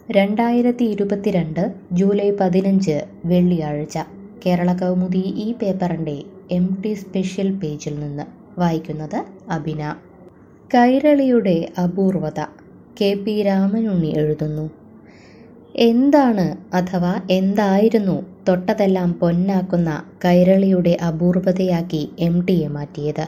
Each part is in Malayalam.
2022 ജൂലൈ 15 വെള്ളിയാഴ്ച കേരള കൗമുദി ഈ പേപ്പറിൻ്റെ MT സ്പെഷ്യൽ പേജിൽ നിന്ന് വായിക്കുന്നത് അബിന. കൈരളിയുടെ അപൂർവത. KP രാമനുണ്ണി എഴുതുന്നു. എന്താണ് അഥവാ എന്തായിരുന്നു തൊട്ടതെല്ലാം പൊന്നാക്കുന്ന കൈരളിയുടെ അപൂർവതയാക്കി MTയെ മാറ്റിയത്?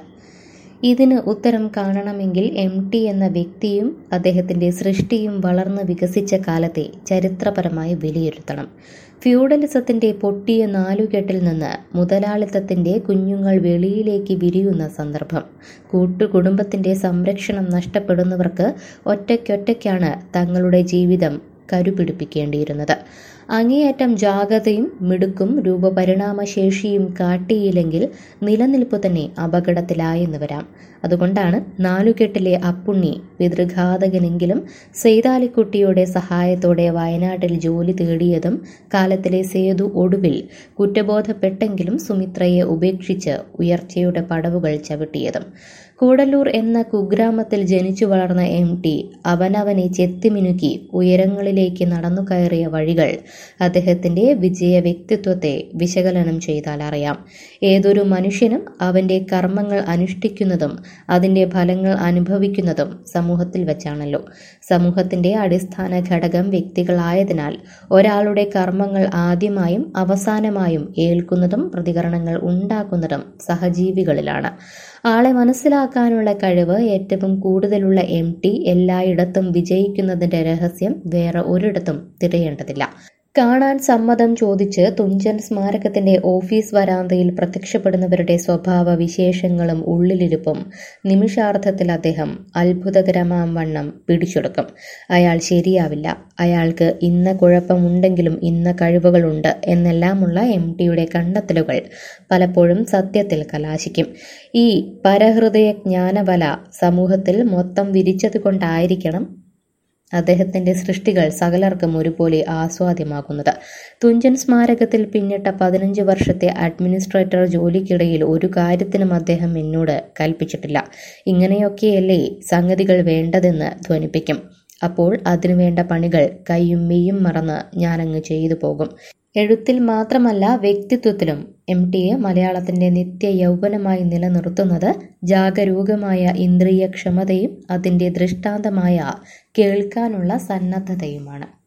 ഇതിന് ഉത്തരം കാണണമെങ്കിൽ MT എന്ന വ്യക്തിയും അദ്ദേഹത്തിൻ്റെ സൃഷ്ടിയും വളർന്ന് വികസിച്ച കാലത്തെ ചരിത്രപരമായി വിലയിരുത്തണം. ഫ്യൂഡലിസത്തിൻ്റെ പൊട്ടിയ നാലുകെട്ടിൽ നിന്ന് മുതലാളിത്തത്തിൻ്റെ കുഞ്ഞുങ്ങൾ വെളിയിലേക്ക് വിരിയുന്ന സന്ദർഭം. കൂട്ടുകുടുംബത്തിൻ്റെ സംരക്ഷണം നഷ്ടപ്പെടുന്നവർക്ക് ഒറ്റയ്ക്കൊറ്റയ്ക്കാണ് തങ്ങളുടെ ജീവിതം കരുപിടിപ്പിക്കേണ്ടിയിരുന്നത്. അങ്ങേയറ്റം ജാഗ്രതയും മിടുക്കും രൂപപരിണാമശേഷിയും കാട്ടിയില്ലെങ്കിൽ നിലനിൽപ്പ് തന്നെ അപകടത്തിലായെന്ന് വരാം. അതുകൊണ്ടാണ് നാലുകെട്ടിലെ അപ്പുണ്ണി പിതൃഘാതകനെങ്കിലും സെയ്താലിക്കുട്ടിയുടെ സഹായത്തോടെ വയനാട്ടിൽ ജോലി തേടിയതും കാലത്തിലെ സേതു ഒടുവിൽ കുറ്റബോധപ്പെട്ടെങ്കിലും സുമിത്രയെ ഉപേക്ഷിച്ച് ഉയർച്ചയുടെ പടവുകൾ ചവിട്ടിയതും. കൂടല്ലൂർ എന്ന കുഗ്രാമത്തിൽ ജനിച്ചു വളർന്ന MT അവനവനെ ചെത്തിമിനുക്കി ഉയരങ്ങളിലേക്ക് നടന്നു കയറിയ വഴികൾ അദ്ദേഹത്തിൻ്റെ വിജയ വ്യക്തിത്വത്തെ വിശകലനം ചെയ്താൽ അറിയാം. ഏതൊരു മനുഷ്യനും അവൻ്റെ കർമ്മങ്ങൾ അനുഷ്ഠിക്കുന്നതും അതിൻ്റെ ഫലങ്ങൾ അനുഭവിക്കുന്നതും സമൂഹത്തിൽ വെച്ചാണല്ലോ. സമൂഹത്തിൻ്റെ അടിസ്ഥാന ഘടകം വ്യക്തികളായതിനാൽ ഒരാളുടെ കർമ്മങ്ങൾ ആദ്യമായും അവസാനമായും ഏൽക്കുന്നതും പ്രതികരണങ്ങൾ ഉണ്ടാക്കുന്നതും സഹജീവികളിലാണ്. ആളെ മനസ്സിലാക്കാനുള്ള കഴിവ് ഏറ്റവും കൂടുതലുള്ള MT എല്ലായിടത്തും വിജയിക്കുന്നതിൻ്റെ രഹസ്യം വേറെ ഒരിടത്തും തിരയേണ്ടതില്ല. കാണാൻ സമ്മതം ചോദിച്ച് തുഞ്ചൻ സ്മാരകത്തിന്റെ ഓഫീസ് വരാന്തയിൽ പ്രത്യക്ഷപ്പെടുന്നവരുടെ സ്വഭാവ വിശേഷങ്ങളും ഉള്ളിലിരിപ്പും നിമിഷാർദ്ധത്തിൽ അദ്ദേഹം അത്ഭുതകരമാം വണ്ണം പിടിച്ചെടുക്കും. അയാൾ ശരിയാവില്ല, അയാൾക്ക് ഇന്ന കുഴപ്പമുണ്ടെങ്കിലും ഇന്ന കഴിവുകളുണ്ട് എന്നെല്ലാമുള്ള MTയുടെ കണ്ടെത്തലുകൾ പലപ്പോഴും സത്യത്തിൽ കലാശിക്കും. ഈ പരഹൃദയ ജ്ഞാനവല സമൂഹത്തിൽ മൊത്തം വിരിച്ചതുകൊണ്ടായിരിക്കണം അദ്ദേഹത്തിൻ്റെ സൃഷ്ടികൾ സകലർക്കും ഒരുപോലെ ആസ്വാദ്യമാകുന്നത്. തുഞ്ചൻ സ്മാരകത്തിൽ പിന്നിട്ട 15 വർഷത്തെ അഡ്മിനിസ്ട്രേറ്റർ ജോലിക്കിടയിൽ ഒരു കാര്യത്തിനും അദ്ദേഹം എന്നോട് കൽപ്പിച്ചിട്ടില്ല. ഇങ്ങനെയൊക്കെയല്ലേ സംഗതികൾ വേണ്ടതെന്ന് ധ്വനിപ്പിക്കും. അപ്പോൾ അതിനുവേണ്ട പണികൾ കൈയും മെയ്യും മറന്ന് ഞാനങ്ങ് ചെയ്തു പോകും. എഴുത്തിൽ മാത്രമല്ല വ്യക്തിത്വത്തിലും MTയെ മലയാളത്തിൻ്റെ നിത്യ യൗവനമായി നിലനിർത്തുന്നത് ജാഗരൂകമായ ഇന്ദ്രിയക്ഷമതയും അതിൻ്റെ ദൃഷ്ടാന്തമായ കേൾക്കാനുള്ള സന്നദ്ധതയുമാണ്.